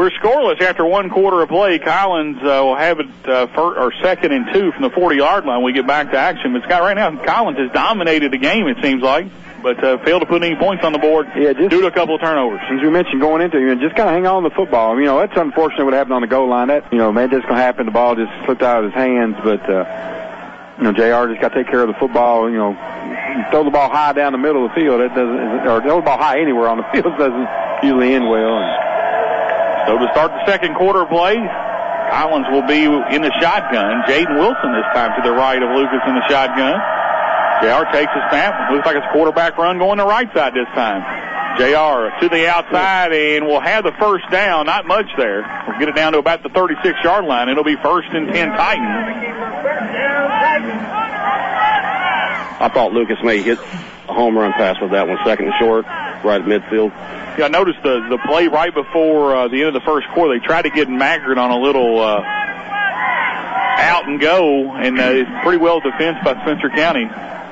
We're scoreless after one quarter of play. Collins will have it second and 2 from the 40-yard line. We get back to action. But Scott, right now, Collins has dominated the game, it seems like, but failed to put any points on the board due to a couple of turnovers. As we mentioned going into it, just kind of hang on to the football. That's unfortunate what happened on the goal line. That, man, just going to happen. The ball just slipped out of his hands, but, JR just got to take care of the football. Throw the ball high down the middle of the field. It doesn't, or throw the ball high anywhere on the field doesn't usually end well. So to start the second quarter play, Collins will be in the shotgun. Jaden Wilson this time to the right of Lucas in the shotgun. JR takes a snap. Looks like it's a quarterback run going the right side this time. JR to the outside, and we'll have the first down. Not much there. We'll get it down to about the 36-yard line. It'll be 1st and 10 Titans. I thought Lucas may hit a home run pass with that one. 2nd and short, right at midfield. Yeah, I noticed the play right before the end of the first quarter. They tried to get Maggard on a little out and go, and it's pretty well defensed by Spencer County.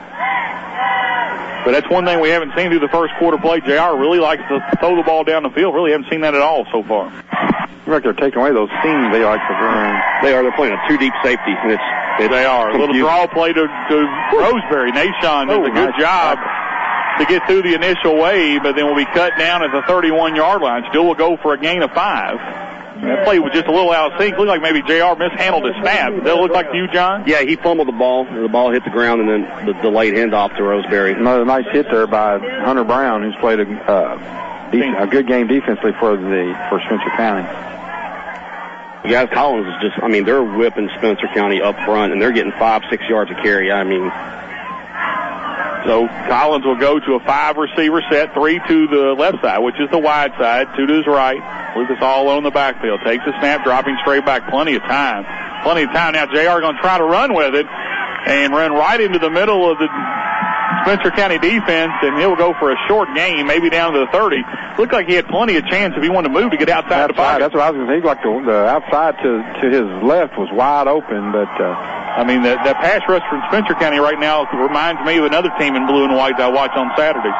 But that's one thing we haven't seen through the first quarter play. JR really likes to throw the ball down the field. Really haven't seen that at all so far. Like they're taking away those seams they like to run. They're playing a 2 deep safety. They are. A little draw play to Roseberry. Nashon does a good job to get through the initial wave, but then will be cut down at the 31-yard line. Still will go for a gain of 5. That play was just a little out of sync. Looked like maybe JR mishandled his snap. Does that look like to you, John? Yeah, he fumbled the ball. The ball hit the ground, and then the delayed handoff to Roseberry. Another nice hit there by Hunter Brown, who's played a good game defensively for Spencer County. Yeah, Collins is just, they're whipping Spencer County up front, and they're getting 5-6 yards a carry. So Collins will go to a 5-receiver set, 3 to the left side, which is the wide side, 2 to his right. Lucas all alone in the backfield. Takes a snap, dropping straight back. Plenty of time. Now JR going to try to run with it and run right into the middle of the Spencer County defense, and he'll go for a short gain, maybe down to the 30. Looked like he had plenty of chance if he wanted to move to get outside the pocket. That's what I was going to think. Like the outside to his left was wide open, but the pass rush from Spencer County right now reminds me of another team in blue and white that I watch on Saturday.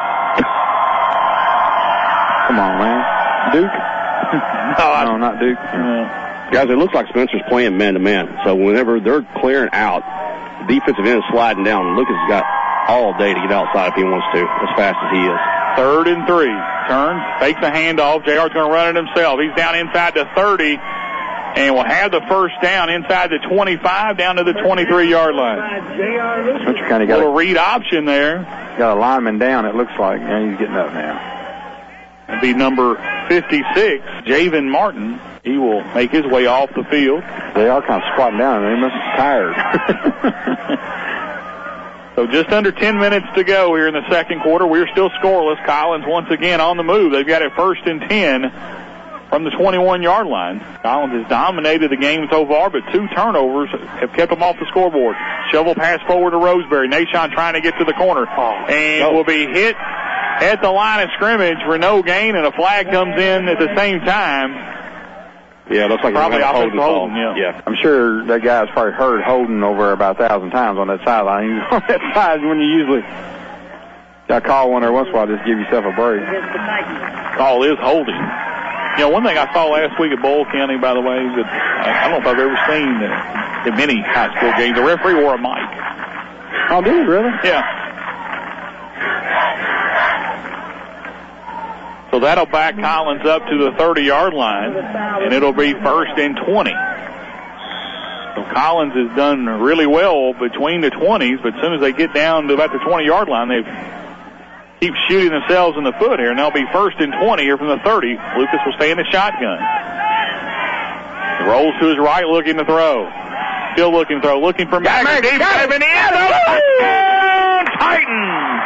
Come on, man. Duke? No, not Duke. Guys, it looks like Spencer's playing man-to-man. So whenever they're clearing out, the defensive end is sliding down. Lucas has got all day to get outside if he wants to, as fast as he is. 3rd and 3. Turns, takes a handoff. JR's going to run it himself. He's down inside the 30. And will have the first down inside the 25 down to the 23-yard line. Spencer County got a little read option there. Got a lineman down, it looks like. Yeah, he's getting up now. It'll be number 56, Javen Martin. He will make his way off the field. They are kind of squatting down. They must be tired. So just under 10 minutes to go here in the second quarter. We're still scoreless. Collins once again on the move. They've got it 1st and 10. From the 21-yard line. Collins has dominated the game so far, but 2 turnovers have kept them off the scoreboard. Shovel pass forward to Roseberry. Nashon trying to get to the corner. And will be hit at the line of scrimmage for no gain, and a flag comes in at the same time. Yeah, it looks like probably offensive holding. Yeah. I'm sure that guy's probably heard holding over about 1,000 times on that sideline. He's on that side when you usually got to call one every once in a while, just give yourself a break. Call is holding. One thing I saw last week at Boyle County, by the way, that I don't know if I've ever seen in many high school games, the referee wore a mic. Oh, did he really? Yeah. So that'll back Collins up to the 30-yard line, and it'll be 1st and 20. So Collins has done really well between the 20s, but as soon as they get down to about the 20-yard line, they keep shooting themselves in the foot here, and they'll be 1st and 20 here from the 30. Lucas will stay in the shotgun. Rolls to his right, looking to throw. Still looking to throw. Looking for Maggard. Deep dive in the end zone. Titans.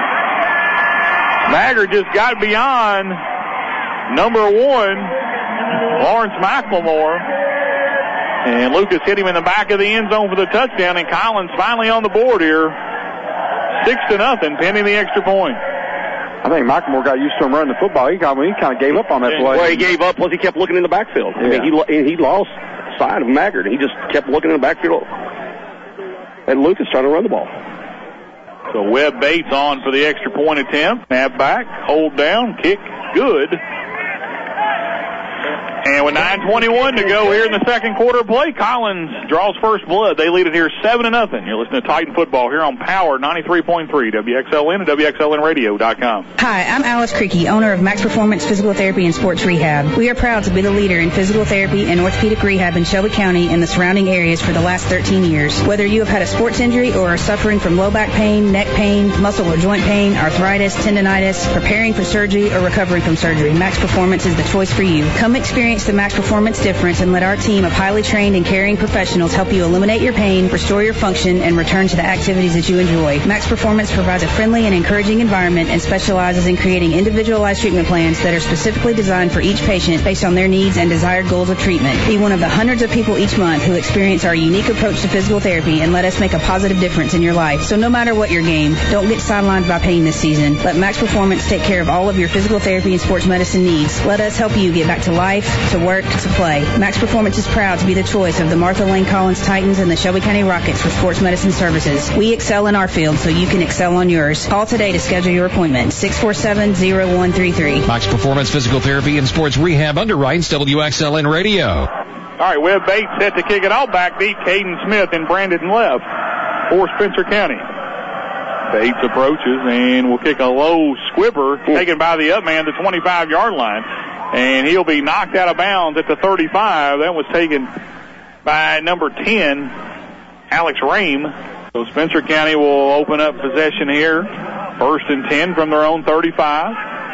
Maggard just got beyond number 1, Lawrence McLemore. And Lucas hit him in the back of the end zone for the touchdown, and Collins finally on the board here. 6-0, pending the extra point. I think McLemore got used to him running the football. He kind of gave up on that play. Well, he gave up, plus he kept looking in the backfield. Yeah. He lost sight of Maggard, and he just kept looking in the backfield. And Lucas trying to run the ball. So Webb Bates on for the extra point attempt. Snap back, hold down, kick, good. And with 9:21 to go here in the second quarter play, Collins draws first blood. They lead it here 7-0. You're listening to Titan Football here on Power 93.3, WXLN and WXLNradio.com. Hi, I'm Alice Creaky, owner of Max Performance Physical Therapy and Sports Rehab. We are proud to be the leader in physical therapy and orthopedic rehab in Shelby County and the surrounding areas for the last 13 years. Whether you have had a sports injury or are suffering from low back pain, neck pain, muscle or joint pain, arthritis, tendonitis, preparing for surgery, or recovering from surgery, Max Performance is the choice for you. Come experience the Max Performance difference and let our team of highly trained and caring professionals help you eliminate your pain, restore your function, and return to the activities that you enjoy. Max Performance provides a friendly and encouraging environment and specializes in creating individualized treatment plans that are specifically designed for each patient based on their needs and desired goals of treatment. Be one of the hundreds of people each month who experience our unique approach to physical therapy and let us make a positive difference in your life. So no matter what your game, don't get sidelined by pain this season. Let Max Performance take care of all of your physical therapy and sports medicine needs. Let us help you get back to life, to work, to play. Max Performance is proud to be the choice of the Martha Lane Collins Titans and the Shelby County Rockets for sports medicine services. We excel in our field so you can excel on yours. Call today to schedule your appointment. 647-0133. Max Performance Physical Therapy and Sports Rehab underwrites WXLN Radio. All right, Webb Bates set to kick it all back. Beat Caden Smith and Brandon left for Spencer County. Bates approaches and will kick a low squibber taken by the up man, the 25-yard line. And he'll be knocked out of bounds at the 35. That was taken by number 10, Alex Rame. So Spencer County will open up possession here. 1st and 10 from their own 35.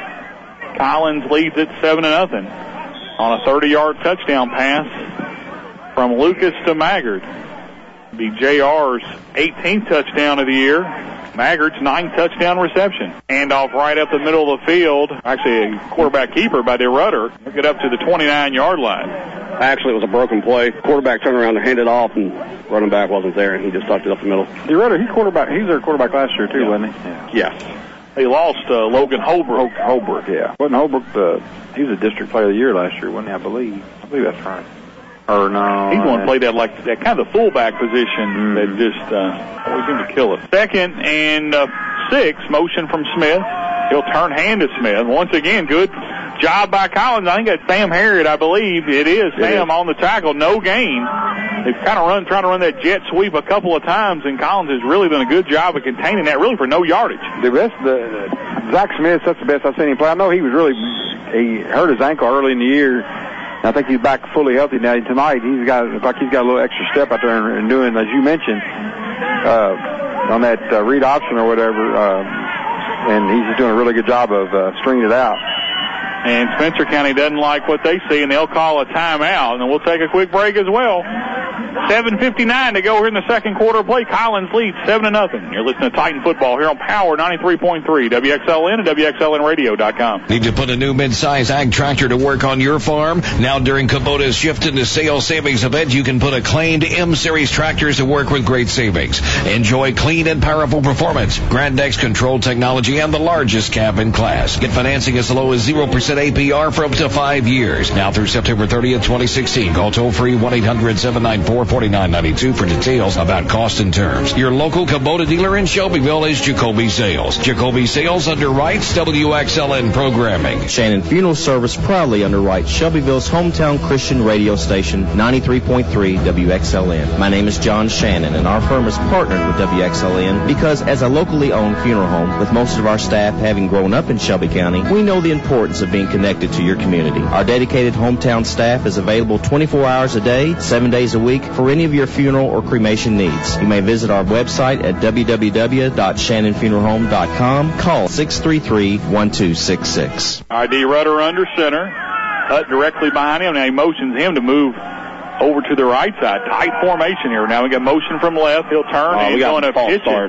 Collins leads it 7-0 on a 30-yard touchdown pass from Lucas to Maggard. It'll be JR's 18th touchdown of the year. Maggard's 9th touchdown reception. Handoff right up the middle of the field. Actually, a quarterback keeper by DeRudder. Look it up to the 29-yard line. Actually, it was a broken play. Quarterback turned around to hand it off, and running back wasn't there, and he just tucked it up the middle. DeRudder, he's their quarterback last year, too, wasn't he? Yeah. They lost Logan Holbrook. Holbrook, yeah. Wasn't Holbrook he was a district player of the year last year, wasn't he? I believe that's right. Or no. He's one who played that kind of the fullback position that just always seemed to kill us. 2nd and 6, motion from Smith. He'll turn hand to Smith. Once again, good job by Collins. I think that's Sam Harriet, I believe. It is Sam on the tackle. No gain. They've kind of trying to run that jet sweep a couple of times, and Collins has really done a good job of containing that, really for no yardage. Zach Smith, that's the best I've seen him play. I know he hurt his ankle early in the year. I think he's back fully healthy now. Tonight, he's got a little extra step out there and doing, as you mentioned, on that read option or whatever, and he's just doing a really good job of stringing it out. And Spencer County doesn't like what they see, and they'll call a timeout, and we'll take a quick break as well. 7:59 to go here in the second quarter play. Collins leads 7-0. You're listening to Titan Football here on Power 93.3, WXLN and WXLNradio.com. Need to put a new mid-size ag tractor to work on your farm? Now during Kubota's Shift into Sales Savings event, you can put acclaimed M-Series tractors to work with great savings. Enjoy clean and powerful performance, Grandex control technology, and the largest cab in class. Get financing as low as 0% APR for up to 5 years. Now through September 30th, 2016. Call toll-free 1-800-794-4992 for details about cost and terms. Your local Kubota dealer in Shelbyville is Jacoby Sales. Jacoby Sales underwrites WXLN programming. Shannon Funeral Service proudly underwrites Shelbyville's hometown Christian radio station, 93.3 WXLN. My name is John Shannon, and our firm is partnered with WXLN because as a locally owned funeral home, with most of our staff having grown up in Shelby County, we know the importance of being connected to your community. Our dedicated hometown staff is available 24 hours a day, 7 days a week for any of your funeral or cremation needs. You may visit our website at www.shannonfuneralhome.com. Call 633-1266. ID Rudder under center. Hutt directly behind him. Now he motions him to move over to the right side. Tight formation here. Now we got motion from left. He'll turn and he's going to pitch it.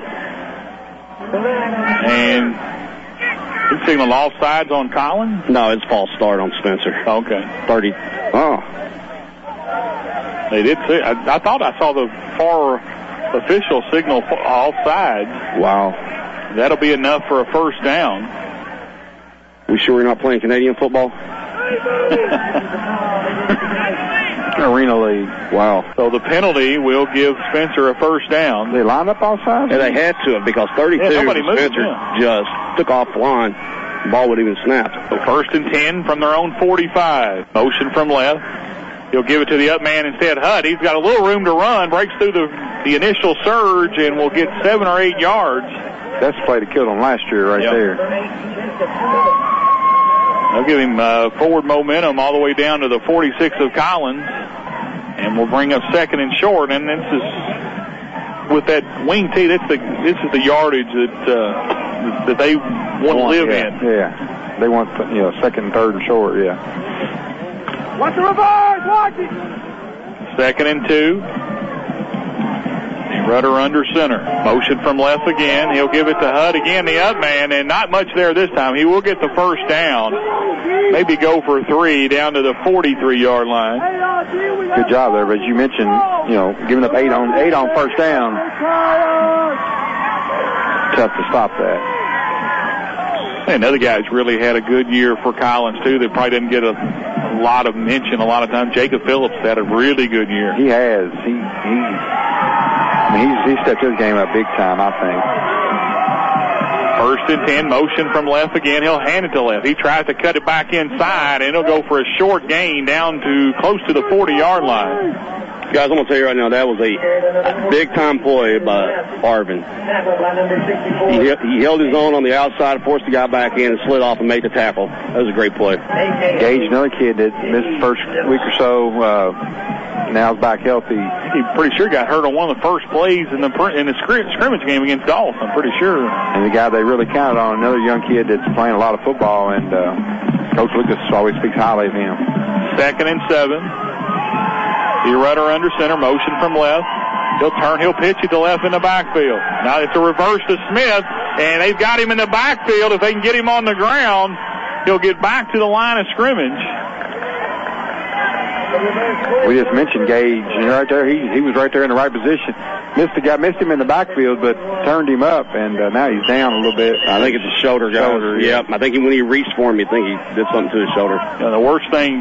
And he's signaled offsides on Collins? No, it's false start on Spencer. Okay. 30. Oh. They did see. I thought I saw the far official signal offsides. Wow. That'll be enough for a first down. We sure we're not playing Canadian football? Arena League. Wow. So the penalty will give Spencer a first down. They line up offside? Yeah, they had to because 32 Spencer just took off the line. the ball would even snap. So 1st and 10 from their own 45. Motion from left. He'll give it to the up man instead. Hutt, he's got a little room to run, breaks through the initial surge, and will get 7 or 8 yards. That's the play that killed him last year right there. They'll give him forward momentum all the way down to the 46 of Collins, and we'll bring up 2nd and short. And this is, with that wing tee, this is the yardage that they want to live in. Yeah, they want 2nd and 3rd and short. Yeah. Watch the reverse! Watch it! 2nd and 2. Rudder under center. Motion from left again. He'll give it to Hutt again, the up man, and not much there this time. He will get the first down. Maybe go for 3 down to the 43-yard line. Good job there, but as you mentioned, giving up 8 on first down. Tough to stop that. Another guy's really had a good year for Collins, too, that probably didn't get a lot of mention a lot of times. Jacob Phillips had a really good year. He has. He stepped his game up big time, I think. 1st and 10, motion from left again. He'll hand it to left. He tries to cut it back inside, and he'll go for a short gain down to close to the 40-yard line. Guys, I'm going to tell you right now, that was a big-time play by Arvin. He held his own on the outside, forced the guy back in, and slid off and made the tackle. That was a great play. Gage, another kid that missed the first week or so, now is back healthy. He pretty sure got hurt on one of the first plays in the scrimmage game against Dolph, I'm pretty sure. And the guy they really counted on, another young kid that's playing a lot of football, and Coach Lucas always speaks highly of him. 2nd and 7. The Rudder under center, motion from left. He'll pitch it to left in the backfield. Now it's a reverse to Smith, and they've got him in the backfield. If they can get him on the ground, he'll get back to the line of scrimmage. We just mentioned Gage, and right there, he was right there in the right position. Missed him in the backfield, but turned him up, and now he's down a little bit. I think it's a shoulder, guys. Yep. I think when he reached for him, you think he did something to his shoulder. The worst thing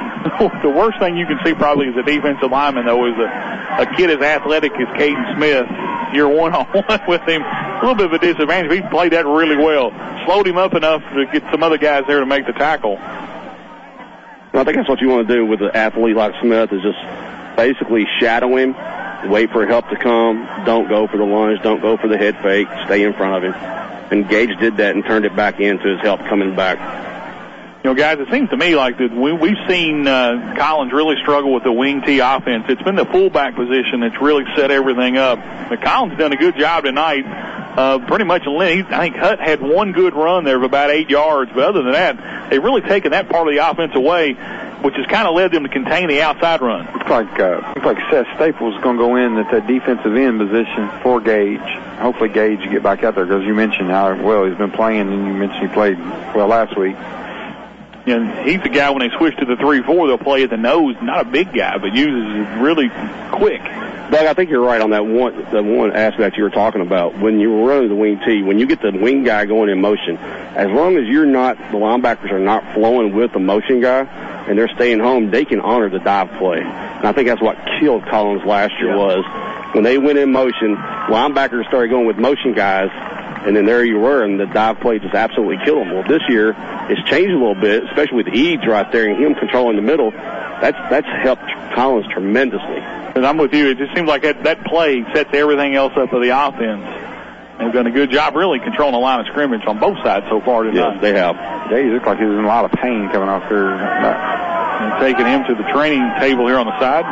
you can see probably as a defensive lineman, though, is a kid as athletic as Caden Smith. You're one-on-one with him. A little bit of a disadvantage. He played that really well. Slowed him up enough to get some other guys there to make the tackle. Well, I think that's what you want to do with an athlete like Smith, is just basically shadow him, wait for help to come, don't go for the lunge, don't go for the head fake, stay in front of him. And Gage did that and turned it back into his help coming back. Guys, it seems to me like that we've seen Collins really struggle with the wing T offense. It's been the fullback position that's really set everything up. But Collins done a good job tonight. Pretty much, I think Hutt had one good run there of about 8 yards, but other than that, they've really taken that part of the offense away, which has kind of led them to contain the outside run. Looks like Seth Staples is going to go in at that defensive end position for Gage. Hopefully Gage will get back out there, because you mentioned how well he's been playing, and you mentioned he played well last week. And he's the guy, when they switch to the 3-4, they'll play at the nose. Not a big guy, but uses it really quick. Doug, I think you're right on that one aspect you were talking about. When you run the wing T, when you get the wing guy going in motion, as long as the linebackers are not flowing with the motion guy and they're staying home, they can honor the dive play. And I think that's what killed Collins last year was when they went in motion, linebackers started going with motion guys, and then there you were, and the dive play just absolutely killed them. Well, this year, it's changed a little bit, especially with Eads right there and him controlling the middle. That's helped Collins tremendously. And I'm with you. It just seems like that play sets everything else up for the offense. They've done a good job really controlling the line of scrimmage on both sides so far tonight. Yes, they have. He looked like he was in a lot of pain coming off there. And taking him to the training table here on the side.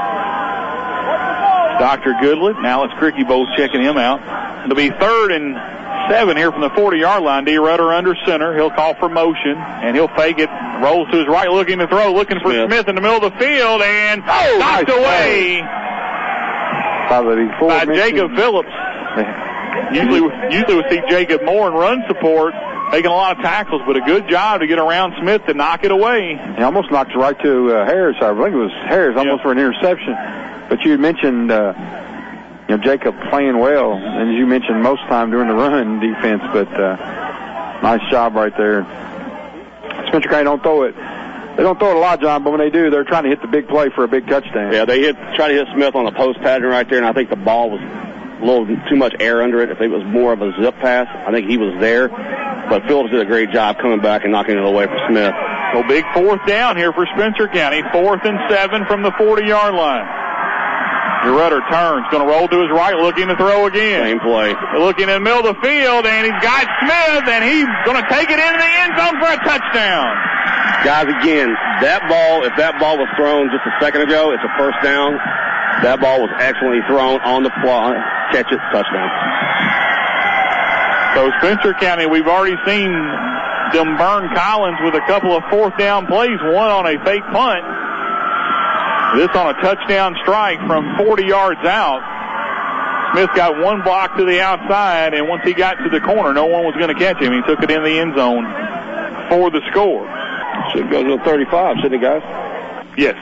Dr. Goodlett and Alex Cricky both checking him out. It'll be 3rd and 7 here from the 40-yard line. D. Rudder under center. He'll call for motion, and he'll fake it. Rolls to his right, looking to throw, looking for Smith in the middle of the field, and knocked away by Jacob Phillips. Usually we see Jacob more in run support, making a lot of tackles, but a good job to get around Smith to knock it away. He almost knocked it right to Harris. I think it was Harris almost for an interception. But you had mentioned Jacob playing well, and as you mentioned, most of the time during the run defense, but nice job right there. Spencer County don't throw it. They don't throw it a lot, John, but when they do, they're trying to hit the big play for a big touchdown. Yeah, they try to hit Smith on the post pattern right there, and I think the ball was a little too much air under it. If it was more of a zip pass, I think he was there. But Phillips did a great job coming back and knocking it away from Smith. So big fourth down here for Spencer County. 4th and 7 from the 40-yard line. Rudder turns, going to roll to his right, looking to throw again. Same play. Looking in the middle of the field, and he's got Smith, and he's going to take it into the end zone for a touchdown. Guys, again, that ball, if that ball was thrown just a second ago, it's a first down. That ball was excellently thrown on the fly. Catch it, touchdown. So Spencer County, we've already seen them burn Collins with a couple of fourth down plays, one on a fake punt. This on a touchdown strike from 40 yards out. Smith got one block to the outside, and once he got to the corner, no one was going to catch him. He took it in the end zone for the score. Should go to the 35, shouldn't it, guys? Yes.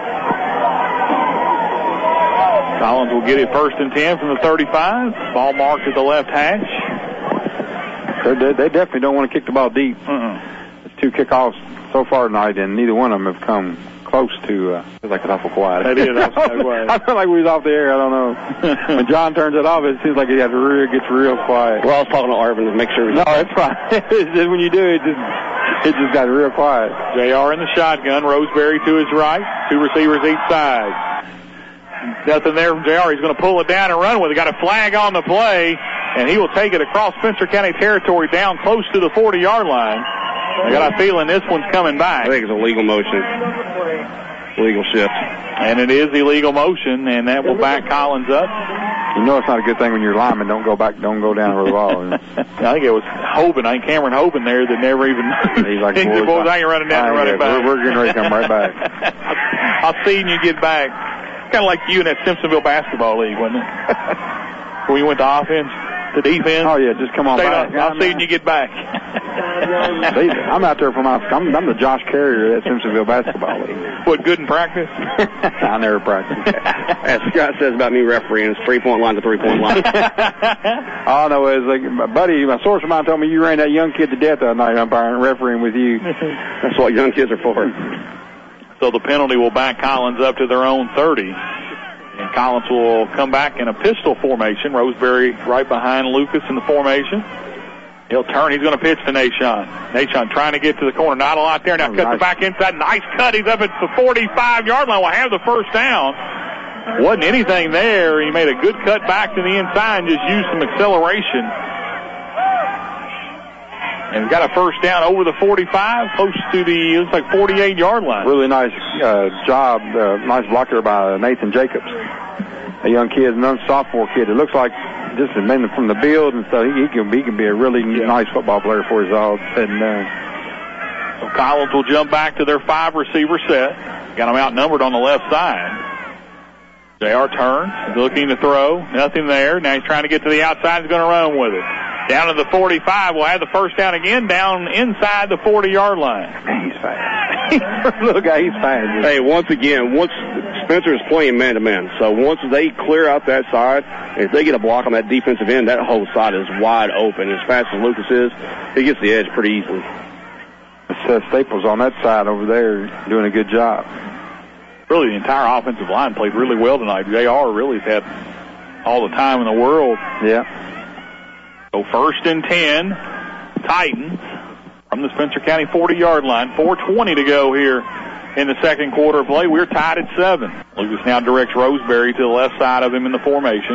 Collins will get it 1st and 10 from the 35. Ball marked at the left hash. They definitely don't want to kick the ball deep. There's 2 kickoffs so far tonight, and neither one of them have come close to, feels like it's awful quiet. It is awful quiet. I feel like we was off the air. I don't know. When John turns it off, it seems like it gets real quiet. Well, I was talking to Arvin to make sure. No, it's fine. It's just when you do it, it just got real quiet. JR in the shotgun. Roseberry to his right. 2 receivers each side. Nothing there from JR. He's going to pull it down and run with it. Got a flag on the play, and he will take it across Spencer County territory down close to the 40-yard line. I got a feeling this one's coming back. I think it's a legal motion. Legal shift. And it is illegal motion, and that will back Collins up. You know it's not a good thing when you're lineman. Don't go down over the ball. I think it was Hoban. I think Cameron Hoban there that never even he's like, boys, I ain't running down and running back. We're getting ready to come right back. I'll see you get back. Kind of like you in that Simpsonville basketball league, wasn't it? When you went to offense, to defense. Oh, yeah, just come on back. I'll see you get back. I'm out there I'm the Josh Carrier at Simpsonville basketball league. What, good in practice? I never practice. As Scott says about me refereeing, it's 3-point line to 3-point line. All I know is, like, my source of mine told me you ran that young kid to death that night umpiring, refereeing with you. That's what young kids are for. So the penalty will back Collins up to their own 30. And Collins will come back in a pistol formation. Roseberry right behind Lucas in the formation. He'll turn. He's going to pitch to Nashon. Nashon trying to get to the corner. Not a lot there. Now cuts it back inside. Nice cut. He's up at the 45-yard line. Will have the first down. Wasn't anything there. He made a good cut back to the inside and just used some acceleration. And got a first down over the 45, close to the, looks like 48-yard line. Really nice job, nice block there by Nathan Jacobs, a young kid, another sophomore kid. It looks like just from the build and stuff, he can be a really nice football player for his all said and done. So Collins will jump back to their 5-receiver set. Got them outnumbered on the left side. JR turns, looking to throw, nothing there. Now he's trying to get to the outside. He's going to run with it. Down to the 45. We'll have the first down again down inside the 40-yard line. He's fast. Look, he's fast. Hey, once again, Spencer is playing man-to-man, so once they clear out that side, if they get a block on that defensive end, that whole side is wide open. As fast as Lucas is, he gets the edge pretty easily. Staples on that side over there doing a good job. Really, the entire offensive line played really well tonight. JR really has had all the time in the world. Yeah. So 1st and 10, Titans from the Spencer County 40-yard line. 4:20 to go here in the second quarter of play. We're tied at 7. Lucas now directs Roseberry to the left side of him in the formation.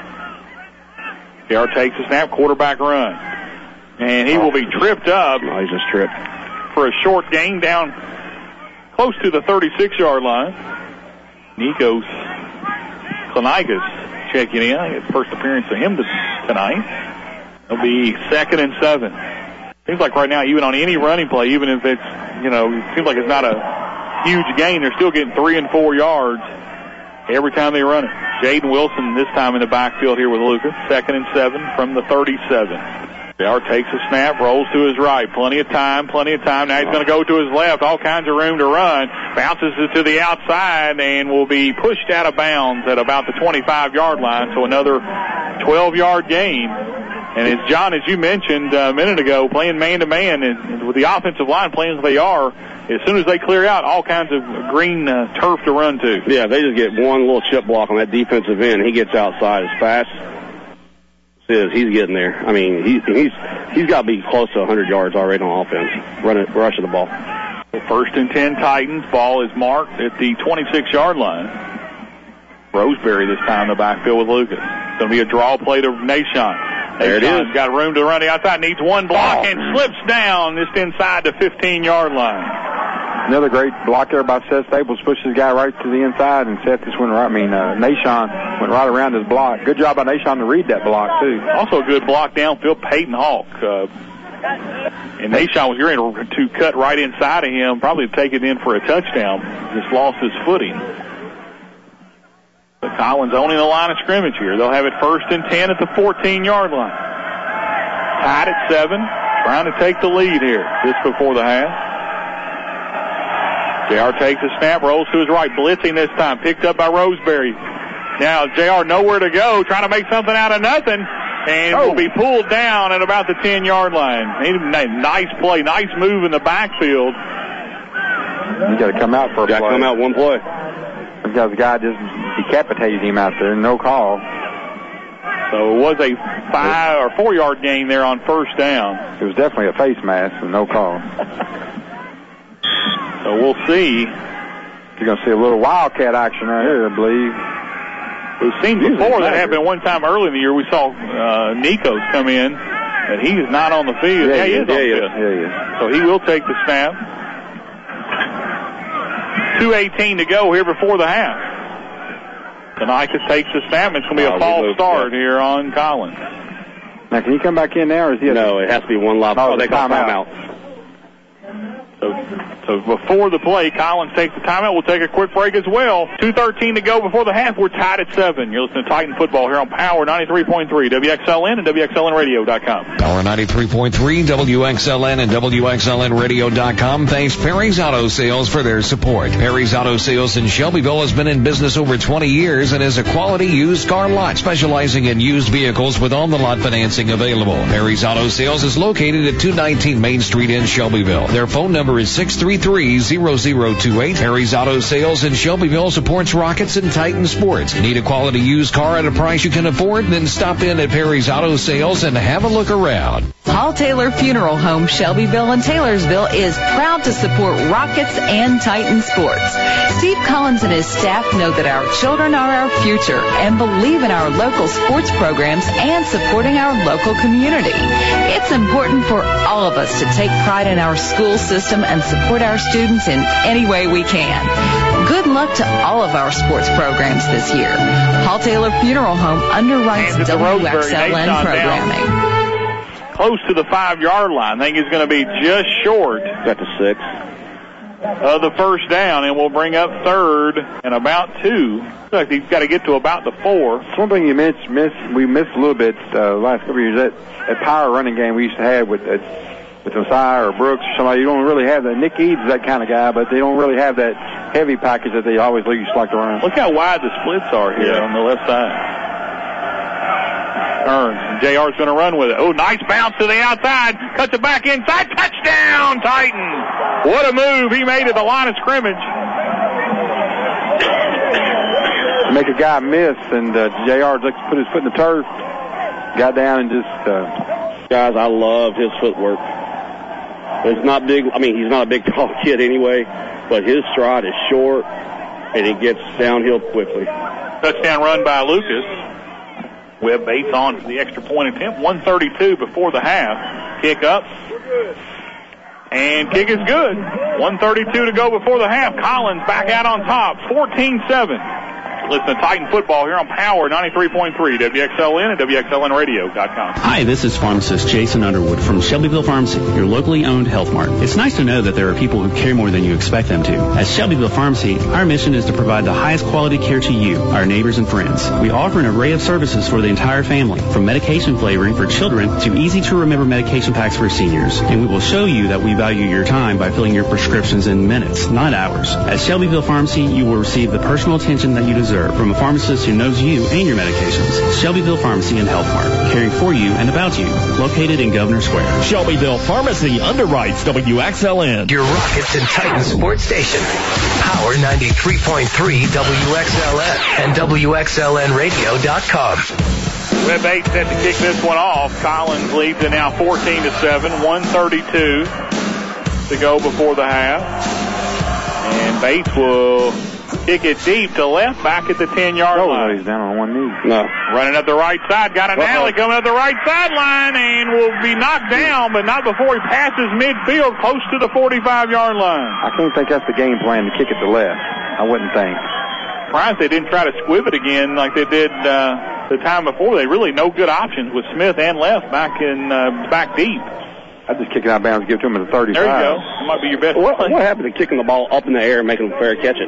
JR takes the snap, quarterback run. And he will be tripped up. No, he's just tripped. For a short gain down close to the 36-yard line. Nikos Klanigas checking in. It's first appearance of him tonight. It'll be 2nd and 7. Seems like right now, even on any running play, even if it's, it seems like it's not a huge gain, they're still getting 3 and 4 yards every time they run it. Jaden Wilson this time in the backfield here with Lucas. 2nd and 7 from the 37. JR takes a snap, rolls to his right. Plenty of time. Now he's going to go to his left. All kinds of room to run. Bounces it to the outside and will be pushed out of bounds at about the 25-yard line. So another 12-yard gain. And as John, as you mentioned a minute ago, playing man-to-man, and with the offensive line playing as they are, as soon as they clear out, all kinds of green turf to run to. Yeah, they just get one little chip block on that defensive end. He gets outside as fast He's getting there. I mean, he's got to be close to 100 yards already on offense, rushing the ball. First and 10 Titans. Ball is marked at the 26-yard line. Roseberry this time in the backfield with Lucas. It's going to be a draw play to Nashon. There it is. Got room to run the outside. Needs one block and slips down just inside the 15-yard line. Another great block there by Seth Staples. Pushes the guy right to the inside, and Seth just went right. Nashon went right around his block. Good job by Nashon to read that block, too. Also a good block downfield, Peyton Hawk. And Nashon was going to cut right inside of him, probably take it in for a touchdown. Just lost his footing. But Collins owning the line of scrimmage here. They'll have it first and 10 at the 14-yard line. Tied at 7, trying to take the lead here just before the half. JR takes a snap, rolls to his right, blitzing this time, picked up by Roseberry. Now JR nowhere to go, trying to make something out of nothing, and will be pulled down at about the 10-yard line. Nice play, nice move in the backfield. You got to come out for a play. Got to come out one play. Because the guy just decapitated him out there, no call. So it was a 5 or 4-yard gain there on first down. It was definitely a face mask and no call. So we'll see. You're going to see a little Wildcat action right here, I believe. We've seen before that happened one time early in the year. We saw Nikos come in, and he is not on the field. Yeah, he is on the field. Yeah. So he will take the snap. 2:18 to go here before the half. Kanikis takes the snap. It's going to be a false start here on Collins. Now, can he come back in now, or is he? No, it has to be one live. Oh, they call timeout. So before the play, Collins takes the timeout. We'll take a quick break as well. 2:13 to go before the half. We're tied at 7. You're listening to Titan Football here on Power 93.3, WXLN and WXLNradio.com. Power 93.3, WXLN and WXLNradio.com. Thanks Perry's Auto Sales for their support. Perry's Auto Sales in Shelbyville has been in business over 20 years and is a quality used car lot, specializing in used vehicles with on-the-lot financing available. Perry's Auto Sales is located at 219 Main Street in Shelbyville. Their phone number is 633-0028. Perry's Auto Sales in Shelbyville supports Rockets and Titan Sports. Need a quality used car at a price you can afford? Then stop in at Perry's Auto Sales and have a look around. Paul Taylor Funeral Home, Shelbyville and Taylorsville is proud to support Rockets and Titan Sports. Steve Collins and his staff know that our children are our future and believe in our local sports programs and supporting our local community. It's important for all of us to take pride in our school system and support our students in any way we can. Good luck to all of our sports programs this year. Paul Taylor Funeral Home underwrites WXLN programming. Close to the 5-yard line. I think it's going to be just short. Got to 6. Of the first down, and we'll bring up third and about 2. Looks like he's got to get to about the 4. One thing we missed a little bit last couple of years, that power running game we used to have with Messiah or Brooks or somebody. You don't really have that. Nick Eads is that kind of guy, but they don't really have that heavy package that they always used to like to run. Look how wide the splits are here on the left side. JR's going to run with it. Oh, nice bounce to the outside. Cuts it back inside. Touchdown, Titans. What a move he made at the line of scrimmage. Make a guy miss, and JR just put his foot in the turf. Got down and just... Guys, I love his footwork. It's not big. I mean, he's not a big, tall kid anyway, but his stride is short, and he gets downhill quickly. Touchdown run by Lucas. Webb Bates on for the extra point attempt. 1:32 before the half. Kick up. And kick is good. 1:32 to go before the half. Collins back out on top. 14-7. Listen to Titan Football here on Power 93.3, WXLN and WXLNradio.com. Hi, this is pharmacist Jason Underwood from Shelbyville Pharmacy, your locally owned health mart. It's nice to know that there are people who care more than you expect them to. At Shelbyville Pharmacy, our mission is to provide the highest quality care to you, our neighbors and friends. We offer an array of services for the entire family, from medication flavoring for children to easy-to-remember medication packs for seniors. And we will show you that we value your time by filling your prescriptions in minutes, not hours. At Shelbyville Pharmacy, you will receive the personal attention that you deserve from a pharmacist who knows you and your medications. Shelbyville Pharmacy and Health Mart, caring for you and about you, located in Governor Square. Shelbyville Pharmacy underwrites WXLN. Your Rockets and Titan sports station. Power 93.3 WXLN and WXLNradio.com. Red Bates set to kick this one off. Collins leads it now 14-7, 1:32 to go before the half. And Bates will kick it deep to left, back at the 10-yard line. He's down on one knee. No. Running up the right side, got an alley coming up the right sideline, and will be knocked down, but not before he passes midfield, close to the 45-yard line. I can't think that's the game plan to kick it to left. I wouldn't think. Surprised they didn't try to squib it again like they did the time before. They really no good options with Smith and left back deep. I'd just kick it out of bounds, give it to him at the 35. There you go. That might be your best What play. happened to kicking the ball up in the air and making him fair catch it?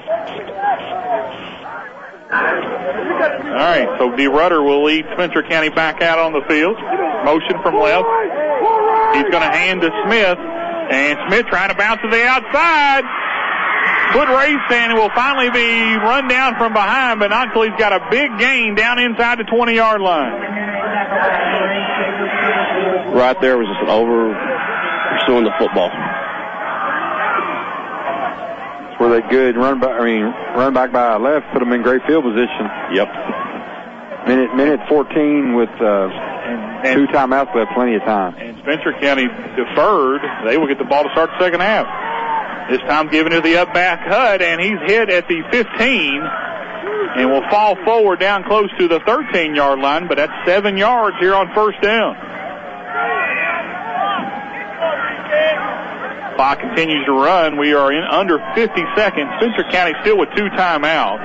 All right, so D. Rudder will lead Spencer County back out on the field. Motion from left. He's going to hand to Smith, and Smith trying to bounce to the outside. Foot race, and will finally be run down from behind, but not until he's got a big gain down inside the 20-yard line. Right there was just an over pursuing the football. That's where they good run back by left, put them in great field position. Yep. Minute 14 with 2 timeouts left, plenty of time. And Spencer County deferred. They will get the ball to start the second half. This time given to the up back Hud, and he's hit at the 15 and will fall forward down close to the 13-yard line, but that's 7 yards here on first down. Clock continues to run. We are in under 50 seconds. Spencer County still with 2 timeouts.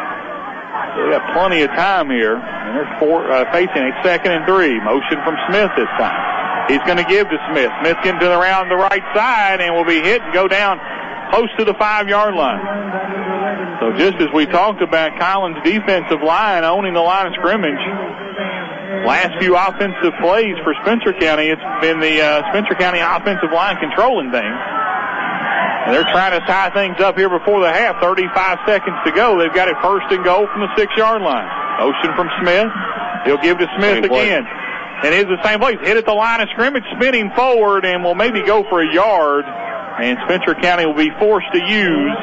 So they got plenty of time here. And they're facing a 2nd and 3. Motion from Smith this time. He's going to give to Smith. Smith getting to around the right side and will be hit and go down close to the 5-yard line. So just as we talked about Collins' defensive line owning the line of scrimmage, last few offensive plays for Spencer County, it's been the Spencer County offensive line controlling things. And they're trying to tie things up here before the half. 35 seconds to go. They've got it 1st and goal from the 6-yard line. Motion from Smith. He'll give to Smith again. And it is the same place. Hit at the line of scrimmage, spinning forward, and will maybe go for a yard. And Spencer County will be forced to use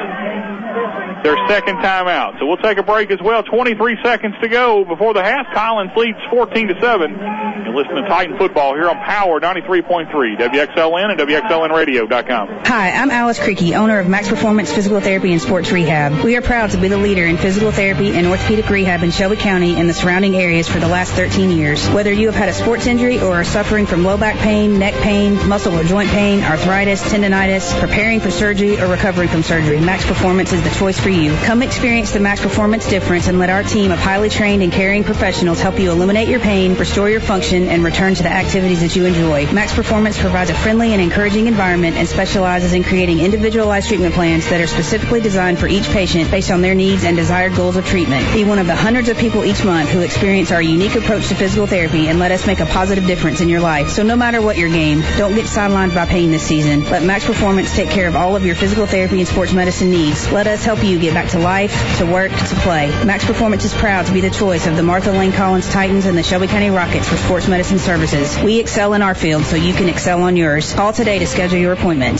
their second timeout. So we'll take a break as well. 23 seconds to go before the half. Collins leads 14-7. And listen to Titan Football here on Power 93.3, WXLN and WXLNradio.com. Hi, I'm Alice Creaky, owner of Max Performance Physical Therapy and Sports Rehab. We are proud to be the leader in physical therapy and orthopedic rehab in Shelby County and the surrounding areas for the last 13 years. Whether you have had a sports injury or are suffering from low back pain, neck pain, muscle or joint pain, arthritis, tendonitis, preparing for surgery, or recovering from surgery, Max Performance is the choice for you. Come experience the Max Performance difference and let our team of highly trained and caring professionals help you eliminate your pain, restore your function, and return to the activities that you enjoy. Max Performance provides a friendly and encouraging environment and specializes in creating individualized treatment plans that are specifically designed for each patient based on their needs and desired goals of treatment. Be one of the hundreds of people each month who experience our unique approach to physical therapy and let us make a positive difference in your life. So no matter what your game, don't get sidelined by pain this season. Let Max Performance take care of all of your physical therapy and sports medicine needs. Let us help you get back to life, to work, to play. Max Performance is proud to be the choice of the Martha Lane Collins Titans and the Shelby County Rockets for sports medicine services. We excel in our field so you can excel on yours. Call today to schedule your appointment.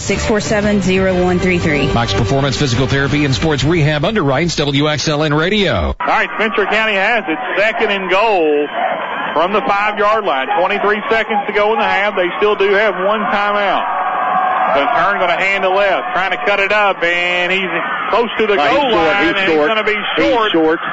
647-0133. Max Performance Physical Therapy and Sports Rehab underwrites WXLN Radio. All right, Spencer County has it 2nd and goal from the 5-yard line. 23 seconds to go in the half. They still do have 1 timeout. The turn going to hand to left, trying to cut it up, and he's close to the goal line, and he's going to be short. He's short.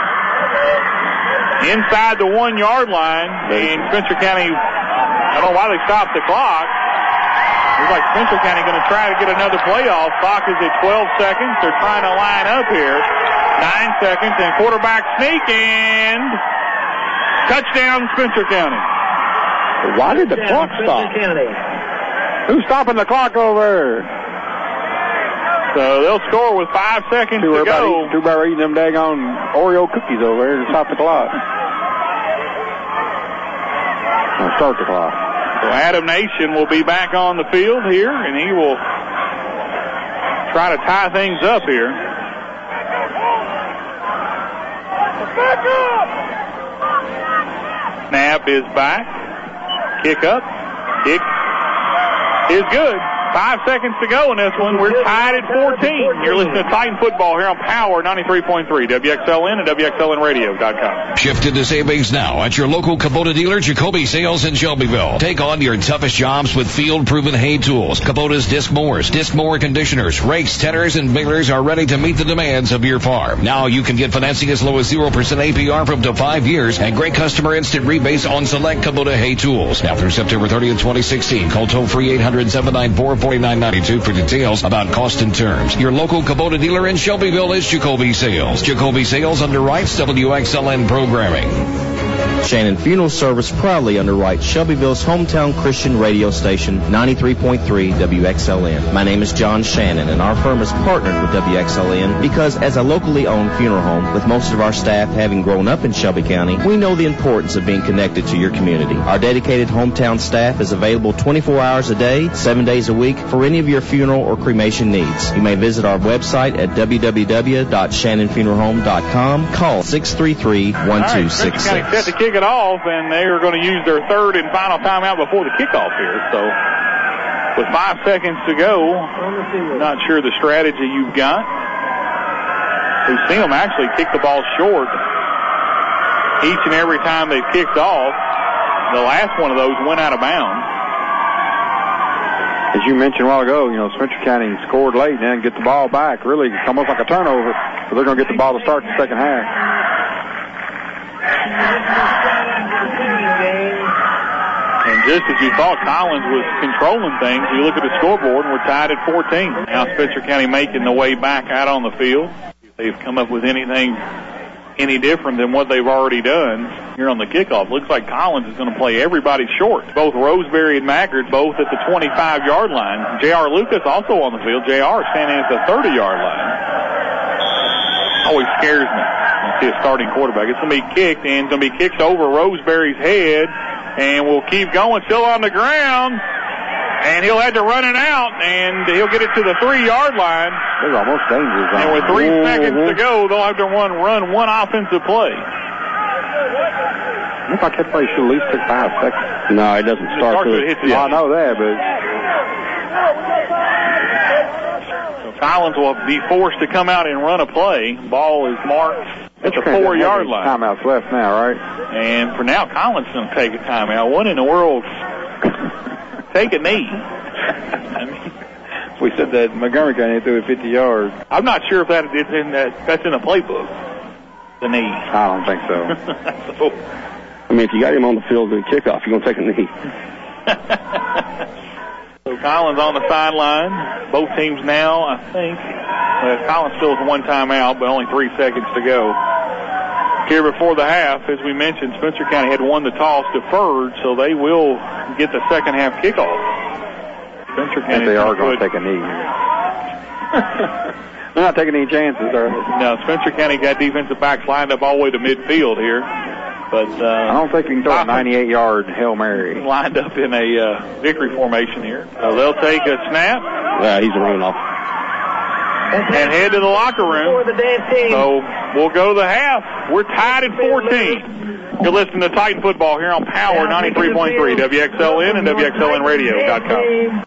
Inside the 1-yard line, and Spencer County, I don't know why they stopped the clock. Looks like Spencer County going to try to get another play off. Clock is at 12 seconds. They're trying to line up here. 9 seconds, and quarterback sneak, and touchdown Spencer County. Why did the clock stop? Who's stopping the clock over? So they'll score with 5 seconds to go. Too bad we're eating them daggone Oreo cookies over there to stop the clock. Or start the clock. So Adam Nation will be back on the field here, and he will try to tie things up here. Snap is back. Kick up. Kick is good. 5 seconds to go in this one. We're tied at 14. You're listening to Titan Football here on Power 93.3, WXLN and WXLNradio.com. Shift into savings now at your local Kubota dealer, Jacoby Sales in Shelbyville. Take on your toughest jobs with field-proven hay tools. Kubota's disc mowers, disc mower conditioners, rakes, teders, and balers are ready to meet the demands of your farm. Now you can get financing as low as 0% APR for up to 5 years and great customer instant rebates on select Kubota hay tools. Now through September 30th, 2016. Call toll-free 800-794-4992 for details about cost and terms. Your local Kubota dealer in Shelbyville is Jacoby Sales. Jacoby Sales underwrites WXLN programming. Shannon Funeral Service proudly underwrites Shelbyville's hometown Christian radio station, 93.3 WXLN. My name is John Shannon, and our firm is partnered with WXLN because as a locally owned funeral home, with most of our staff having grown up in Shelby County, we know the importance of being connected to your community. Our dedicated hometown staff is available 24 hours a day, 7 days a week for any of your funeral or cremation needs. You may visit our website at www.shannonfuneralhome.com. Call 633-1266. Set to kick it off, and they are going to use their third and final timeout before the kickoff here. So with 5 seconds to go, not sure the strategy you've got. We've seen them actually kick the ball short each and every time they've kicked off. The last one of those went out of bounds. As you mentioned a while ago, Spencer County scored late and then get the ball back. Really, it's almost like a turnover, but they're going to get the ball to start the second half. And just as you thought Collins was controlling things, you look at the scoreboard and we're tied at 14. Now Spencer County making the way back out on the field. They've come up with anything any different than what they've already done here on the kickoff. Looks like Collins is going to play everybody short. Both Roseberry and Maggard both at the 25-yard line. J.R. Lucas also on the field. J.R. standing at the 30-yard line. Always scares me. See a starting quarterback. It's going to be kicked, and it's going to be kicked over Roseberry's head, and we'll keep going. Still on the ground, and he'll have to run it out, and he'll get it to the 3-yard line. They're almost dangerous. And with 3 seconds to go, they'll have to run one offensive play. I think that play should at least take 5 seconds. No, it doesn't start till it hits the I know that, but Collins will be forced to come out and run a play. Ball is marked at the 4-yard line. Timeouts left now, right? And for now, Collins is going to take a timeout. What in the world? Take a knee. We said that Montgomery County threw it 50 yards. I'm not sure if that's in the playbook. The knee. I don't think so. I mean, if you got him on the field in the kickoff, you're going to take a knee. So Collins on the sideline. Both teams now, I think. Collins still has 1 timeout, but only 3 seconds to go. Here before the half, as we mentioned, Spencer County had won the toss, deferred, so they will get the second half kickoff. Spencer County. They are going to take a knee. They're not taking any chances, are they? No, Spencer County got defensive backs lined up all the way to midfield here. But I don't think we can throw a 98-yard Hail Mary. Lined up in a victory formation here. So they'll take a snap. Yeah, he's running off. And head to the locker room. So we'll go to the half. We're tied at 14. You're listening to Titan Football here on Power 93.3, WXLN and WXLNradio.com.